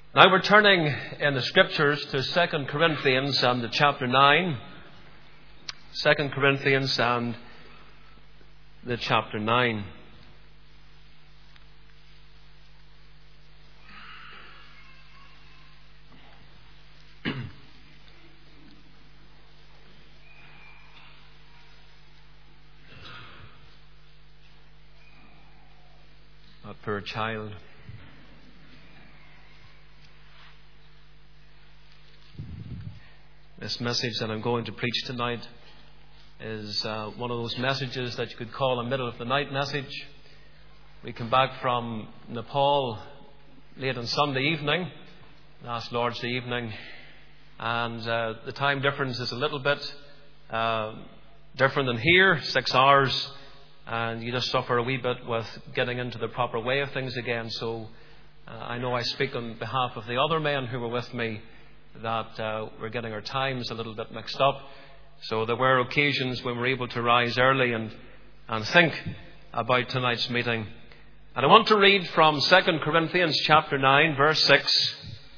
Now we're turning in the Scriptures to 2 Corinthians and the chapter 9. 2 Corinthians and the chapter 9. A poor child. This message that I'm going to preach tonight is one of those messages that you could call a middle of the night message. We come back from Nepal late on Sunday evening, last Lord's Day evening, and the time difference is a little bit different than here, 6 hours, and you just suffer a wee bit with getting into the proper way of things again. So I know I speak on behalf of the other men who were with me that we're getting our times a little bit mixed up. So there were occasions when we were able to rise early and think about tonight's meeting. And I want to read from 2 Corinthians chapter 9, verse 6.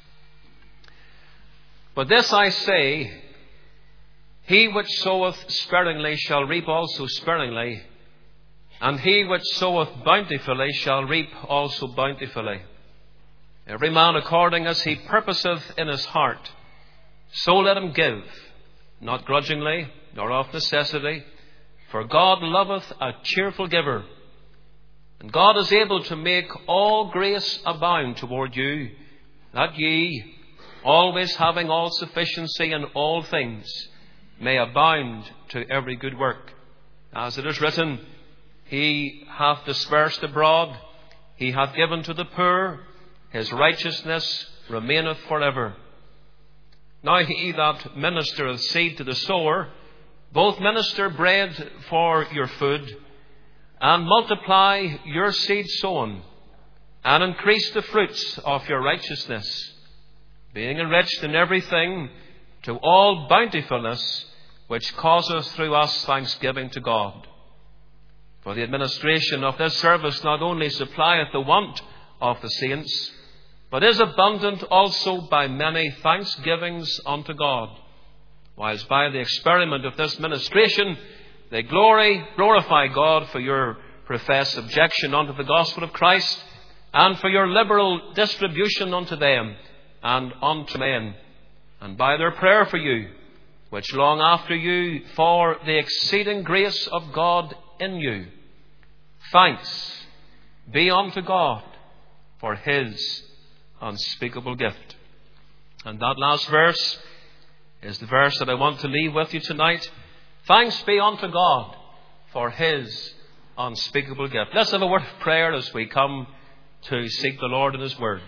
But this I say, he which soweth sparingly shall reap also sparingly, and he which soweth bountifully shall reap also bountifully. Every man according as he purposeth in his heart, so let him give, not grudgingly, nor of necessity, for God loveth a cheerful giver. And God is able to make all grace abound toward you, that ye, always having all sufficiency in all things, may abound to every good work. As it is written, He hath dispersed abroad, He hath given to the poor, His righteousness remaineth forever. Now he that ministereth seed to the sower, both minister bread for your food, and multiply your seed sown, and increase the fruits of your righteousness, being enriched in everything to all bountifulness, which causeth through us thanksgiving to God. For the administration of this service not only supplieth the want of the saints, but is abundant also by many thanksgivings unto God, whilst by the experiment of this ministration they glorify God for your professed subjection unto the gospel of Christ, and for your liberal distribution unto them and unto men, and by their prayer for you, which long after you for the exceeding grace of God in you. Thanks be unto God for His unspeakable gift. And that last verse is the verse that I want to leave with you tonight. Thanks be unto God for His unspeakable gift. Let's have a word of prayer as we come to seek the Lord in His Word.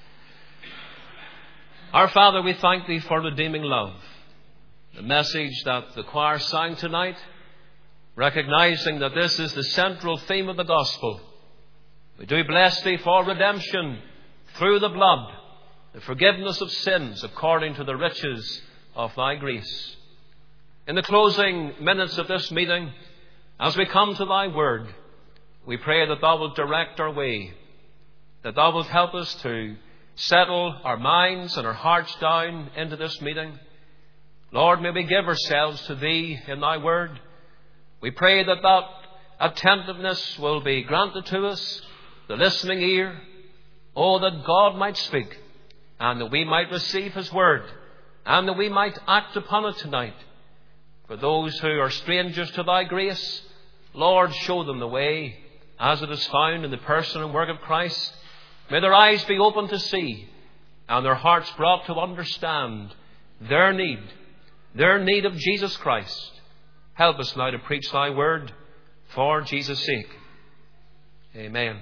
Our Father, we thank Thee for redeeming love. The message that the choir sang tonight, recognizing that this is the central theme of the gospel. We do bless Thee for redemption through the blood, the forgiveness of sins according to the riches of Thy grace. In the closing minutes of this meeting, as we come to Thy word, we pray that Thou wilt direct our way, that Thou wilt help us to settle our minds and our hearts down into this meeting. Lord, may we give ourselves to Thee in Thy word. We pray that that attentiveness will be granted to us, the listening ear, oh, that God might speak, and that we might receive His word, and that we might act upon it tonight. For those who are strangers to Thy grace, Lord, show them the way, as it is found in the person and work of Christ. May their eyes be open to see, and their hearts brought to understand their need of Jesus Christ. Help us now to preach Thy word for Jesus' sake. Amen.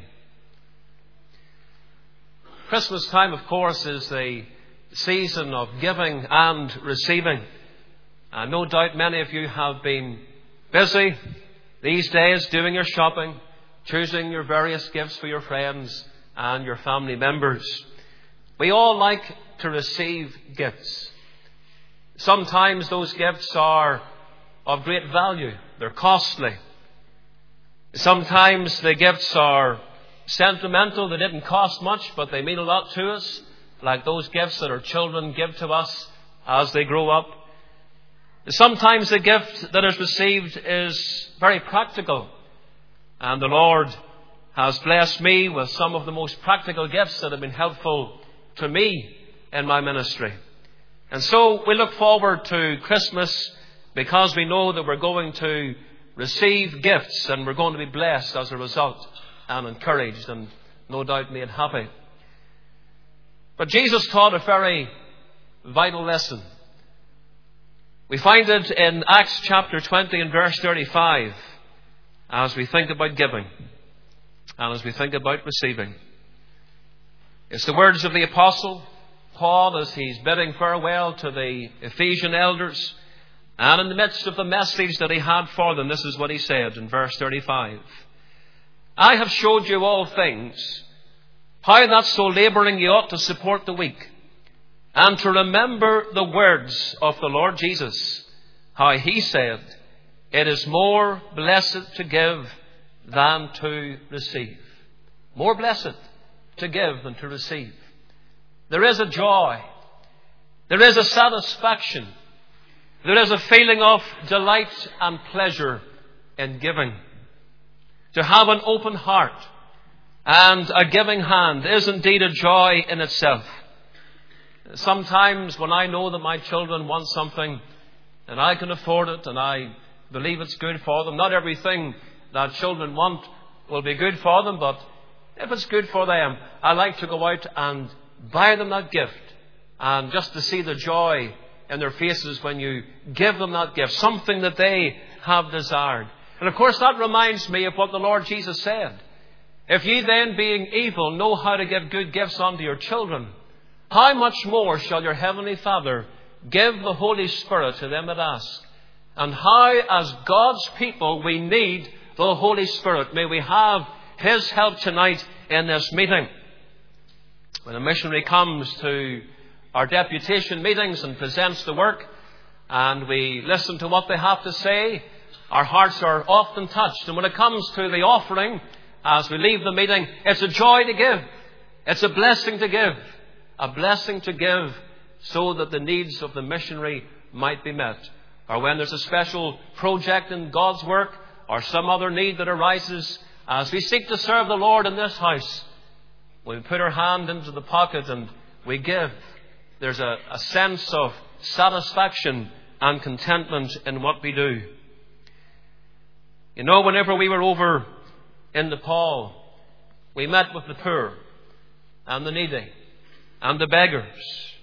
Christmas time, of course, is the season of giving and receiving. And no doubt many of you have been busy these days doing your shopping, choosing your various gifts for your friends and your family members. We all like to receive gifts. Sometimes those gifts are of great value. They're costly. Sometimes the gifts are sentimental. They didn't cost much, but they mean a lot to us. like those gifts that our children give to us as they grow up. Sometimes the gift that is received is very practical, and the Lord has blessed me with some of the most practical gifts that have been helpful to me in my ministry. And so we look forward to Christmas because we know that we're going to receive gifts and we're going to be blessed as a result and encouraged and no doubt made happy. But Jesus taught a very vital lesson. We find it in Acts chapter 20 and verse 35 as we think about giving and as we think about receiving. It's the words of the Apostle Paul as he's bidding farewell to the Ephesian elders, and in the midst of the message that he had for them, this is what he said in verse 35. I have showed you all things, how that so labouring you ought to support the weak, and to remember the words of the Lord Jesus, how he said, it is more blessed to give than to receive. More blessed to give than to receive. There is a joy. There is a satisfaction. There is a feeling of delight and pleasure in giving. To have an open heart and a giving hand is indeed a joy in itself. Sometimes when I know that my children want something and I can afford it and I believe it's good for them, not everything that children want will be good for them, but if it's good for them, I like to go out and buy them that gift, and just to see the joy in their faces when you give them that gift, something that they have desired. And of course that reminds me of what the Lord Jesus said. If ye then, being evil, know how to give good gifts unto your children, how much more shall your heavenly Father give the Holy Spirit to them that ask? And how, as God's people, we need the Holy Spirit. May we have His help tonight in this meeting. When a missionary comes to our deputation meetings and presents the work, and we listen to what they have to say, our hearts are often touched. And when it comes to the offering, as we leave the meeting, it's a joy to give. It's a blessing to give. A blessing to give so that the needs of the missionary might be met. Or when there's a special project in God's work, or some other need that arises, as we seek to serve the Lord in this house, we put our hand into the pocket and we give. There's a sense of satisfaction and contentment in what we do. You know, whenever we were over in Nepal, we met with the poor and the needy and the beggars.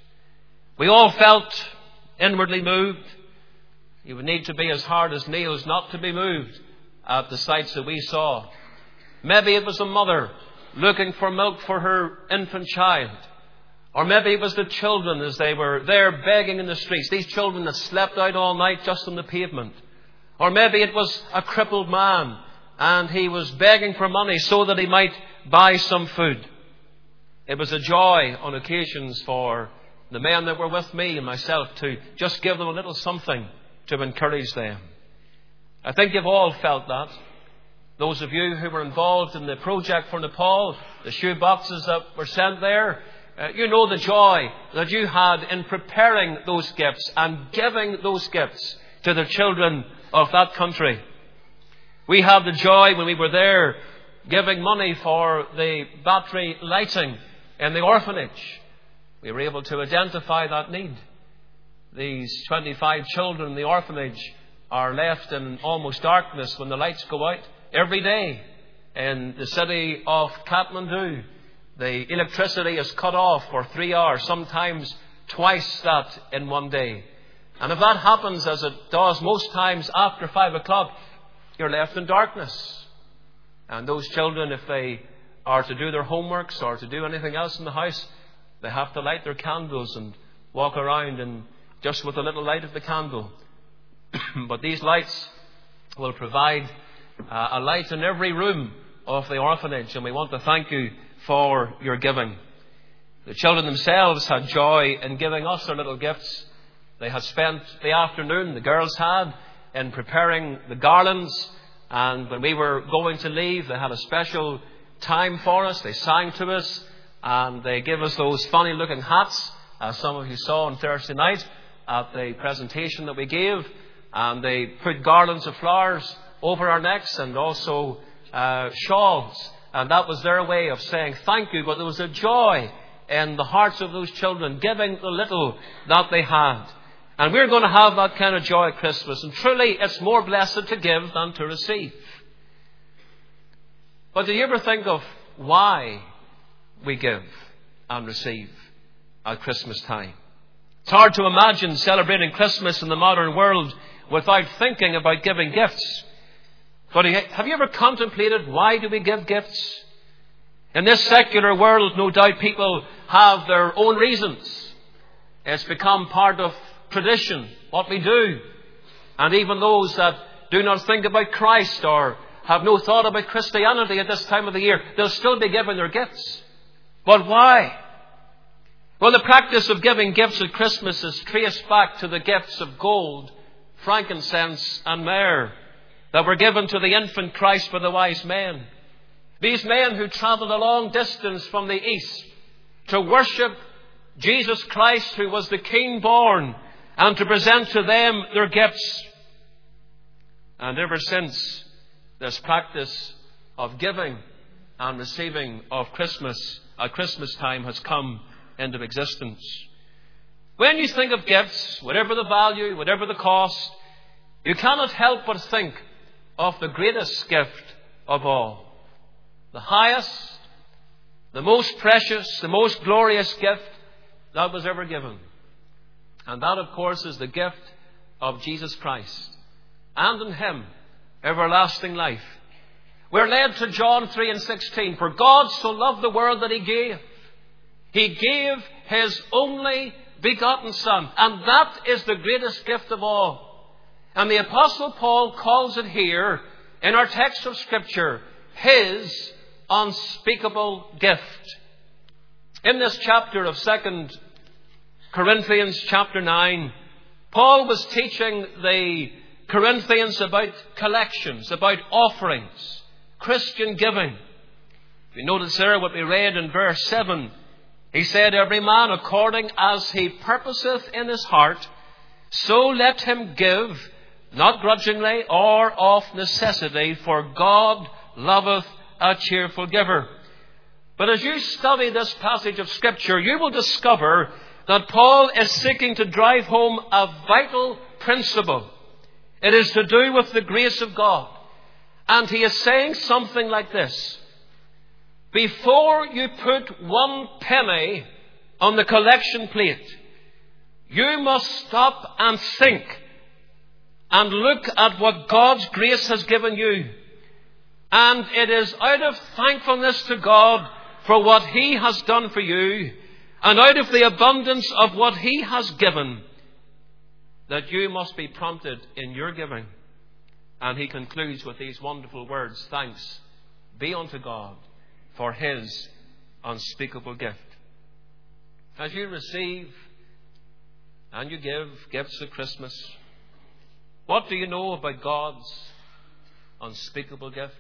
We all felt inwardly moved. You would need to be as hard as nails not to be moved at the sights that we saw. Maybe it was a mother looking for milk for her infant child. Or maybe it was the children as they were there begging in the streets. These children that slept out all night just on the pavement. Or maybe it was a crippled man and he was begging for money so that he might buy some food. It was a joy on occasions for the men that were with me and myself to just give them a little something to encourage them. I think you've all felt that. Those of you who were involved in the project for Nepal, the shoe boxes that were sent there, you know the joy that you had in preparing those gifts and giving those gifts to the children of that country. We had the joy when we were there giving money for the battery lighting in the orphanage. We were able to identify that need. These 25 children in the orphanage are left in almost darkness when the lights go out. Every day in the city of Kathmandu, the electricity is cut off for 3 hours, sometimes twice that in one day. And if that happens, as it does most times after 5 o'clock, you're left in darkness. And those children, if they are to do their homeworks or to do anything else in the house, they have to light their candles and walk around and just with a little light of the candle. But these lights will provide a light in every room of the orphanage, and we want to thank you for your giving. The children themselves had joy in giving us their little gifts. They had spent the afternoon, the girls had, in preparing the garlands, and when we were going to leave, they had a special time for us. They sang to us, And they give us those funny looking hats, as some of you saw on Thursday night at the presentation that we gave. And they put garlands of flowers over our necks and also shawls. And that was their way of saying thank you. But there was a joy in the hearts of those children, giving the little that they had. And we're going to have that kind of joy at Christmas. And truly, it's more blessed to give than to receive. But do you ever think of why we give and receive at Christmas time? It's hard to imagine celebrating Christmas in the modern world without thinking about giving gifts. But have you ever contemplated why do we give gifts? In this secular world, no doubt people have their own reasons. It's become part of tradition, what we do. And even those that do not think about Christ or have no thought about Christianity at this time of the year, they'll still be giving their gifts. But why? Well, the practice of giving gifts at Christmas is traced back to the gifts of gold, frankincense and myrrh that were given to the infant Christ by the wise men. These men who travelled a long distance from the east to worship Jesus Christ, who was the King born, and to present to them their gifts. And ever since, this practice of giving and receiving of Christmas at Christmas time has come into existence. When you think of gifts, whatever the value, whatever the cost, you cannot help but think of the greatest gift of all. The highest, the most precious, the most glorious gift that was ever given. And that, of course, is the gift of Jesus Christ. And in Him, everlasting life. We're led to John 3:16. For God so loved the world that He gave. He gave His only begotten Son. And that is the greatest gift of all. And the Apostle Paul calls it here, in our text of Scripture, His unspeakable gift. In this chapter of 2 Corinthians chapter 9, Paul was teaching the Corinthians about collections, about offerings, Christian giving. We notice there what we read in verse 7. He said, every man according as he purposeth in his heart, so let him give, not grudgingly or of necessity, for God loveth a cheerful giver. But as you study this passage of Scripture, you will discover that Paul is seeking to drive home a vital principle. It is to do with the grace of God. And he is saying something like this. Before you put 1 penny on the collection plate, you must stop and think and look at what God's grace has given you. And it is out of thankfulness to God for what He has done for you, and out of the abundance of what He has given, that you must be prompted in your giving. And he concludes with these wonderful words, thanks be unto God for His unspeakable gift. As you receive and you give gifts at Christmas, what do you know about God's unspeakable gift?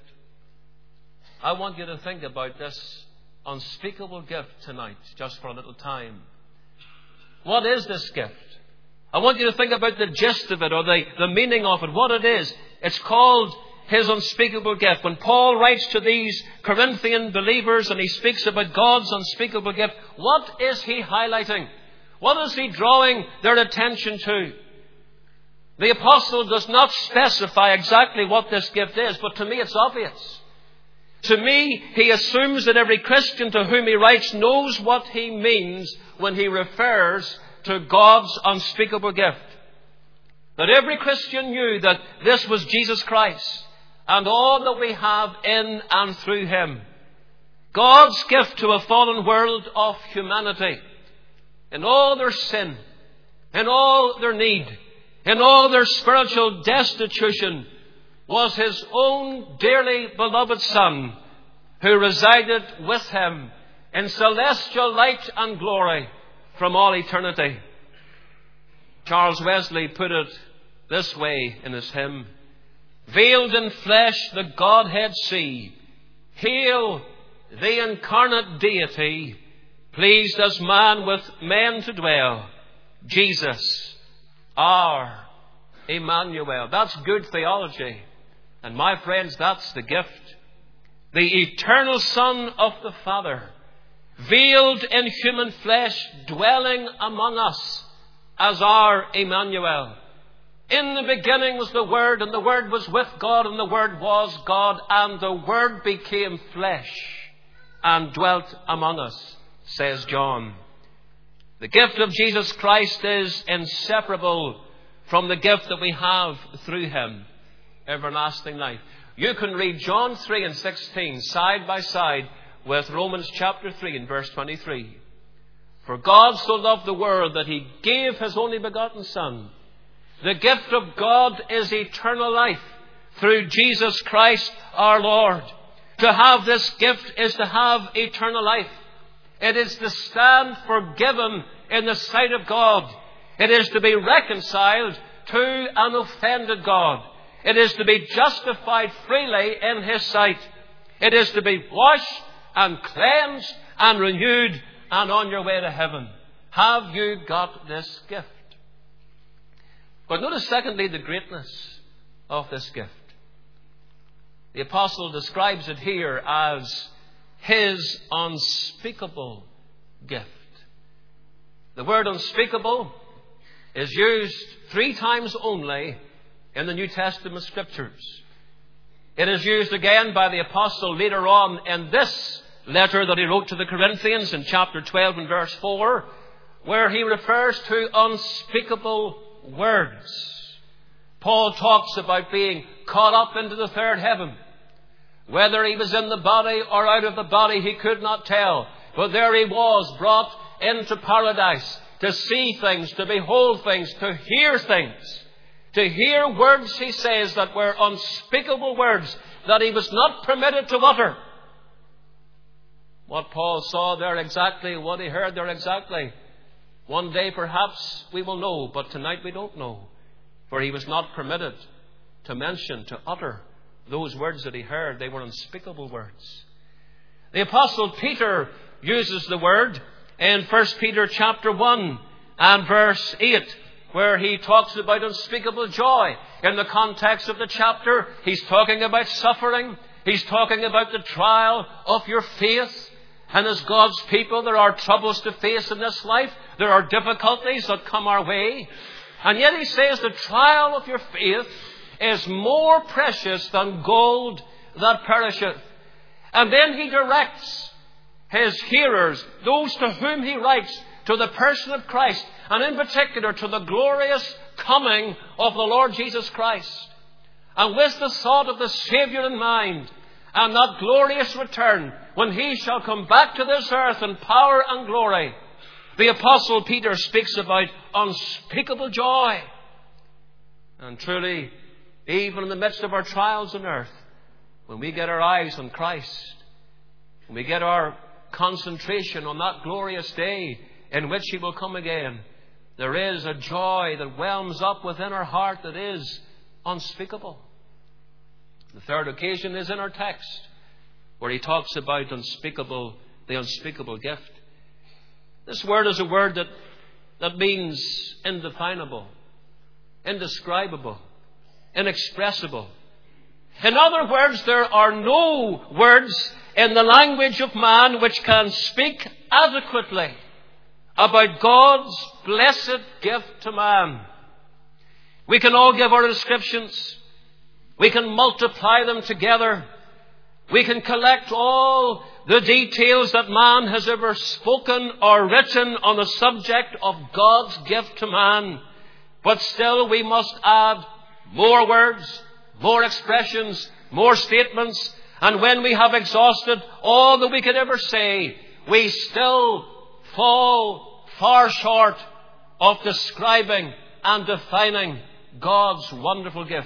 I want you to think about this unspeakable gift tonight, just for a little time. What is this gift? I want you to think about the gist of it, or the meaning of it, what it is. It's called His unspeakable gift. When Paul writes to these Corinthian believers and he speaks about God's unspeakable gift, what is he highlighting? What is he drawing their attention to? The apostle does not specify exactly what this gift is, but to me it's obvious. To me, he assumes that every Christian to whom he writes knows what he means when he refers to God's unspeakable gift. That every Christian knew that this was Jesus Christ and all that we have in and through Him. God's gift to a fallen world of humanity, in all their sin, in all their need, in all their spiritual destitution, was His own dearly beloved Son, who resided with Him in celestial light and glory from all eternity. Charles Wesley put it this way in his hymn, veiled in flesh the Godhead see, hail the incarnate deity, pleased as man with men to dwell, Jesus, our Emmanuel. That's good theology. And my friends, that's the gift. The eternal Son of the Father, veiled in human flesh, dwelling among us as our Emmanuel. In the beginning was the Word, and the Word was with God, and the Word was God, and the Word became flesh and dwelt among us, says John. The gift of Jesus Christ is inseparable from the gift that we have through Him, everlasting life. You can read John 3 and 16 side by side with Romans chapter 3 and verse 23. For God so loved the world that He gave His only begotten Son. The gift of God is eternal life through Jesus Christ our Lord. To have this gift is to have eternal life. It is to stand forgiven in the sight of God. It is to be reconciled to an offended God. It is to be justified freely in His sight. It is to be washed and cleansed and renewed and on your way to heaven. Have you got this gift? But notice secondly the greatness of this gift. The apostle describes it here as his unspeakable gift. The word unspeakable is used 3 times only in the New Testament Scriptures. It is used again by the apostle later on in this letter that he wrote to the Corinthians in chapter 12 and verse 4, where he refers to unspeakable words. Paul talks about being caught up into the third heaven. Whether he was in the body or out of the body, he could not tell. But there he was, brought into paradise, to see things, to behold things, to hear things. To hear words, he says, that were unspeakable words, that he was not permitted to utter. What Paul saw there exactly, what he heard there exactly, one day perhaps we will know, but tonight we don't know. For he was not permitted to mention, to utter those words that he heard. They were unspeakable words. The Apostle Peter uses the word in 1 Peter chapter 1 and verse 8, where he talks about unspeakable joy. In the context of the chapter, he's talking about suffering. He's talking about the trial of your faith. And as God's people, there are troubles to face in this life. There are difficulties that come our way. And yet he says the trial of your faith is more precious than gold that perisheth. And then he directs his hearers, those to whom he writes, to the person of Christ, and in particular to the glorious coming of the Lord Jesus Christ. And with the thought of the Saviour in mind, and that glorious return, when he shall come back to this earth in power and glory, the Apostle Peter speaks about unspeakable joy. And truly, even in the midst of our trials on earth, when we get our eyes on Christ, when we get our concentration on that glorious day in which he will come again, there is a joy that whelms up within our heart that is unspeakable. The third occasion is in our text, where he talks about the unspeakable gift. This word is a word that means indefinable, indescribable, inexpressible. In other words, there are no words in the language of man which can speak adequately about God's blessed gift to man. We can all give our descriptions. We can multiply them together. We can collect all the details that man has ever spoken or written on the subject of God's gift to man. But still we must add more words, more expressions, more statements. And when we have exhausted all that we could ever say, we still fall far short of describing and defining God's wonderful gift.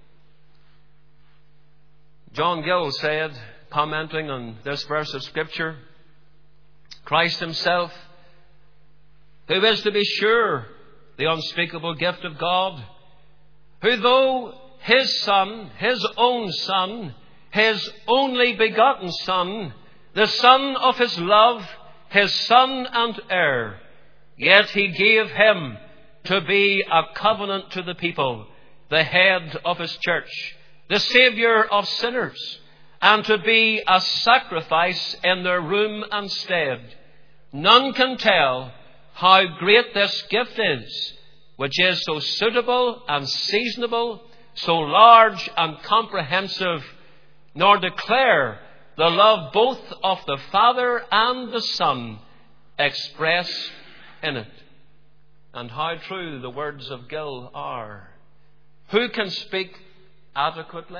John Gill said, commenting on this verse of Scripture, Christ himself, who is to be sure the unspeakable gift of God, who though his Son, his own Son, his only begotten Son, the Son of his love, his son and heir, yet he gave him to be a covenant to the people, the head of his church, the Saviour of sinners, and to be a sacrifice in their room and stead. None can tell how great this gift is, which is so suitable and seasonable, so large and comprehensive, nor declare the love both of the Father and the Son expressed in it. And how true the words of Gill are. Who can speak adequately?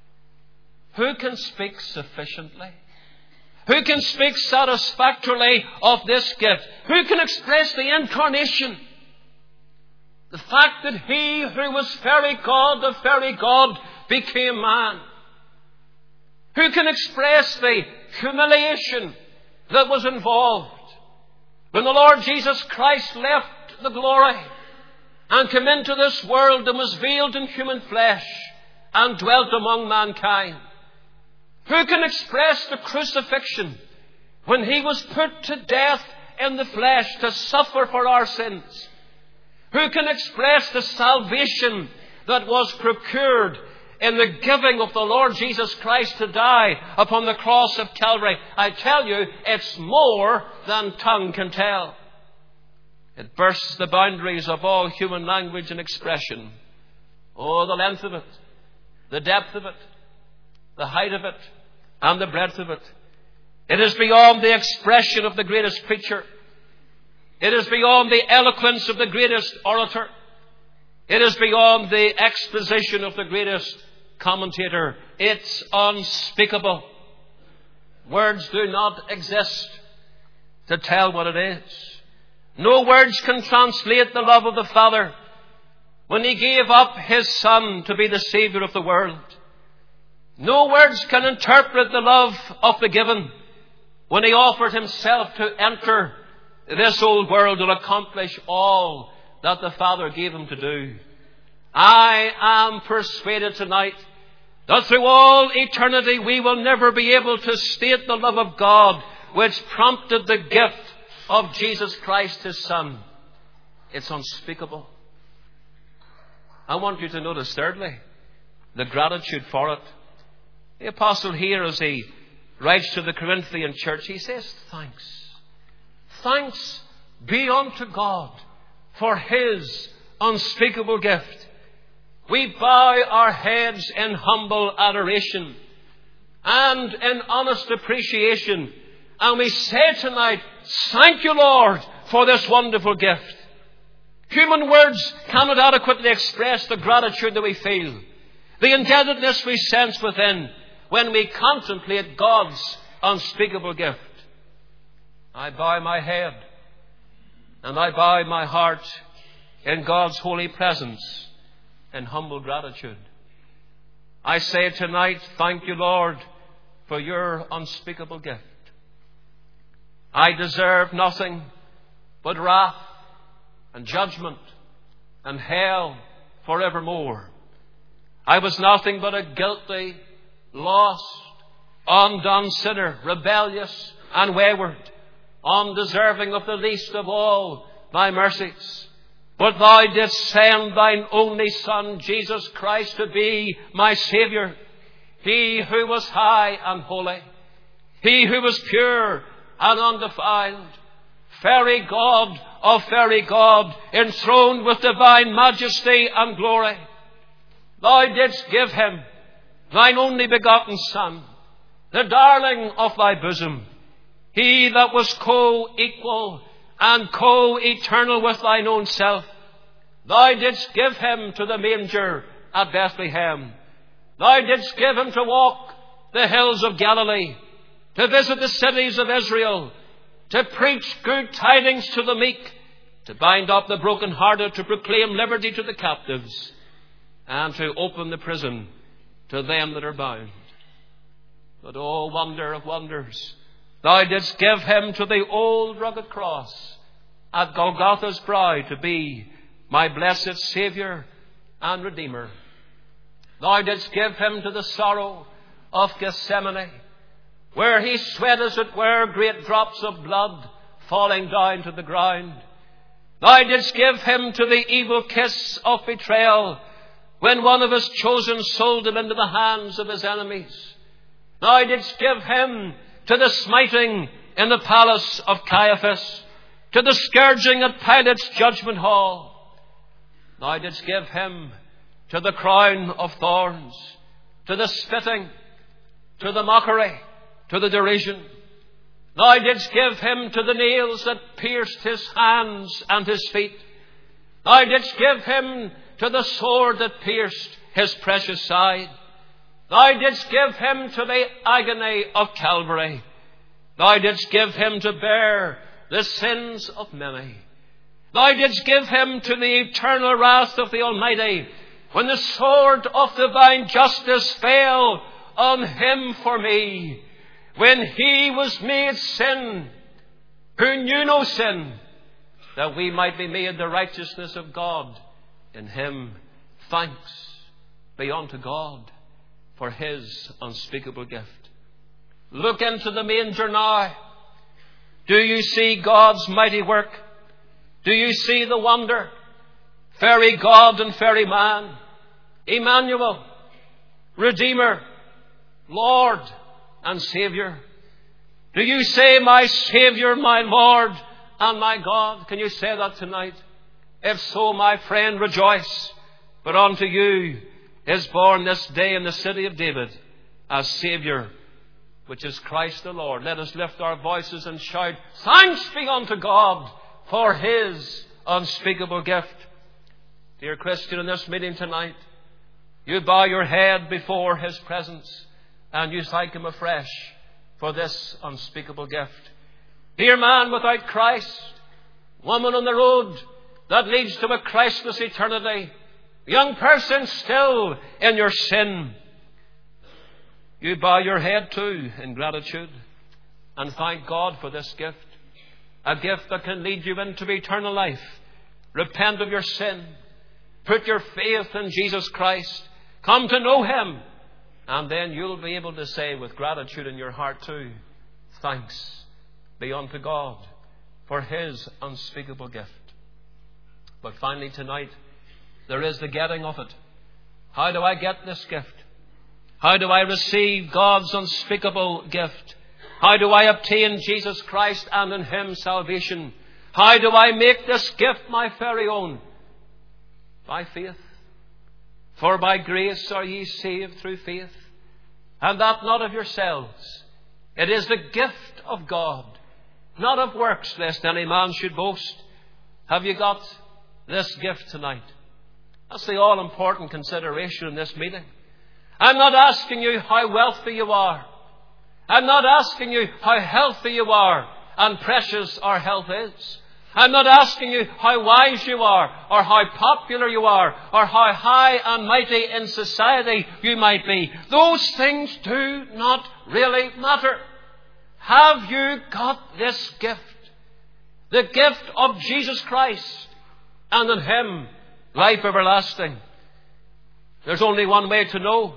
Who can speak sufficiently? Who can speak satisfactorily of this gift? Who can express the incarnation? The fact that he who was very God, the very God, became man. Who can express the humiliation that was involved when the Lord Jesus Christ left the glory and came into this world and was veiled in human flesh and dwelt among mankind? Who can express the crucifixion when he was put to death in the flesh to suffer for our sins? Who can express the salvation that was procured in the giving of the Lord Jesus Christ to die upon the cross of Calvary? I tell you, it's more than tongue can tell. It bursts the boundaries of all human language and expression. Oh, the length of it, the depth of it, the height of it, and the breadth of it. It is beyond the expression of the greatest preacher. It is beyond the eloquence of the greatest orator. It is beyond the exposition of the greatest commentator. It's unspeakable. Words do not exist to tell what it is. No words can translate the love of the Father when he gave up his Son to be the Saviour of the world. No words can interpret the love of the given when he offered himself to enter this old world and accomplish all that the Father gave him to do. I am persuaded tonight that through all eternity we will never be able to state the love of God which prompted the gift of Jesus Christ, his Son. It's unspeakable. I want you to notice, thirdly, the gratitude for it. The apostle here, as he writes to the Corinthian church, he says, thanks. Thanks be unto God for his unspeakable gift. We bow our heads in humble adoration and in honest appreciation. And we say tonight, thank you, Lord, for this wonderful gift. Human words cannot adequately express the gratitude that we feel, the indebtedness we sense within when we contemplate God's unspeakable gift. I bow my head and I bow my heart in God's holy presence in humble gratitude. I say tonight, thank you, Lord, for your unspeakable gift. I deserve nothing but wrath and judgment and hell forevermore. I was nothing but a guilty, lost, undone sinner, rebellious and wayward, undeserving of the least of all thy mercies. But thou didst send thine only Son, Jesus Christ, to be my Saviour. He who was high and holy, he who was pure and undefiled, very God of very God, enthroned with divine majesty and glory. Thou didst give him thine only begotten Son, the darling of thy bosom, he that was co-equal and co-eternal with thine own self. Thou didst give him to the manger at Bethlehem. Thou didst give him to walk the hills of Galilee, to visit the cities of Israel, to preach good tidings to the meek, to bind up the brokenhearted, to proclaim liberty to the captives, and to open the prison to them that are bound. But, oh, wonder of wonders, thou didst give him to the old rugged cross at Golgotha's brow to be my blessed Saviour and Redeemer. Thou didst give him to the sorrow of Gethsemane, where he sweat, as it were, great drops of blood falling down to the ground. Thou didst give him to the evil kiss of betrayal, when one of his chosen sold him into the hands of his enemies. Thou didst give him to the smiting in the palace of Caiaphas, to the scourging at Pilate's judgment hall. Thou didst give him to the crown of thorns, to the spitting, to the mockery, to the derision. Thou didst give him to the nails that pierced his hands and his feet. Thou didst give him to the sword that pierced his precious side. Thou didst give him to the agony of Calvary. Thou didst give him to bear the sins of many. Thou didst give him to the eternal wrath of the Almighty, when the sword of divine justice fell on him for me, when he was made sin, who knew no sin, that we might be made the righteousness of God in him. Thanks be unto God for his unspeakable gift. Look into the manger now. Do you see God's mighty work? Do you see the wonder? Very God and very man, Emmanuel, Redeemer, Lord and Saviour. Do you say, my Saviour, my Lord and my God? Can you say that tonight? If so, my friend, rejoice. But unto you is born this day in the city of David a Saviour, which is Christ the Lord. Let us lift our voices and shout, thanks be unto God for his unspeakable gift. Dear Christian, in this meeting tonight, you bow your head before his presence and you thank him afresh for this unspeakable gift. Dear man without Christ, woman on the road that leads to a Christless eternity, young person still in your sin, you bow your head too in gratitude and thank God for this gift, a gift that can lead you into eternal life. Repent of your sin, put your faith in Jesus Christ, come to know him, and then you'll be able to say with gratitude in your heart too, thanks be unto God for his unspeakable gift. But finally tonight, there is the getting of it. How do I get this gift? How do I receive God's unspeakable gift? How do I obtain Jesus Christ and in him salvation? How do I make this gift my very own? By faith. For by grace are ye saved through faith, and that not of yourselves. It is the gift of God, not of works, lest any man should boast. Have you got this gift tonight? That's the all-important consideration in this meeting. I'm not asking you how wealthy you are. I'm not asking you how healthy you are and precious our health is. I'm not asking you how wise you are, or how popular you are, or how high and mighty in society you might be. Those things do not really matter. Have you got this gift? The gift of Jesus Christ, and in him life everlasting. There's only one way to know.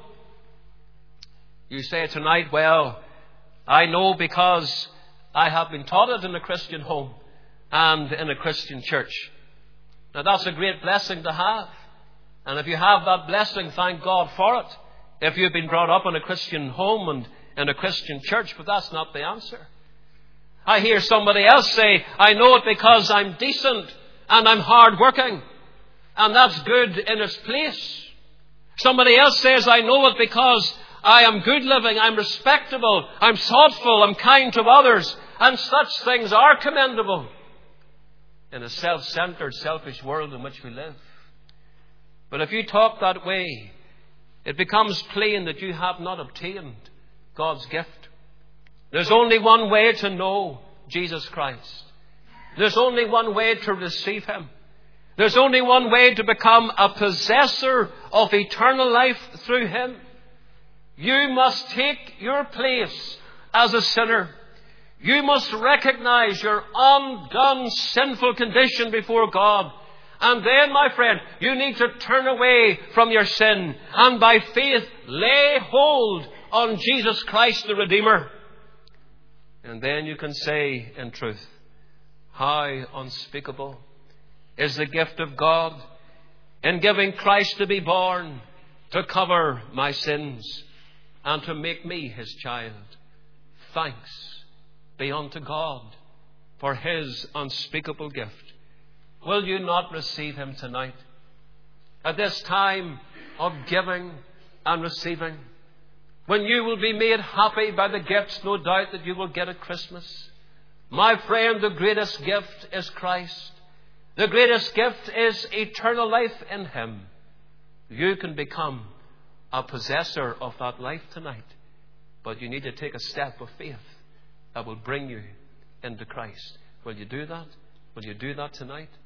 You say tonight, well, I know because I have been taught it in a Christian home and in a Christian church. Now that's a great blessing to have. And if you have that blessing, thank God for it. If you've been brought up in a Christian home and in a Christian church, but that's not the answer. I hear somebody else say, I know it because I'm decent and I'm hard working. And that's good in its place. Somebody else says, I know it because I am good living, I'm respectable, I'm thoughtful, I'm kind to others. And such things are commendable in a self-centered, selfish world in which we live. But if you talk that way, it becomes plain that you have not obtained God's gift. There's only one way to know Jesus Christ. There's only one way to receive him. There's only one way to become a possessor of eternal life through him. You must take your place as a sinner. You must recognize your undone sinful condition before God. And then, my friend, you need to turn away from your sin and by faith lay hold on Jesus Christ the Redeemer. And then you can say in truth, how unspeakable is the gift of God in giving Christ to be born, to cover my sins, and to make me His child. Thanks be unto God for His unspeakable gift. Will you not receive Him tonight? At this time of giving and receiving, when you will be made happy by the gifts, no doubt, that you will get at Christmas. My friend, the greatest gift is Christ. The greatest gift is eternal life in Him. You can become a possessor of that life tonight, but you need to take a step of faith that will bring you into Christ. Will you do that? Will you do that tonight?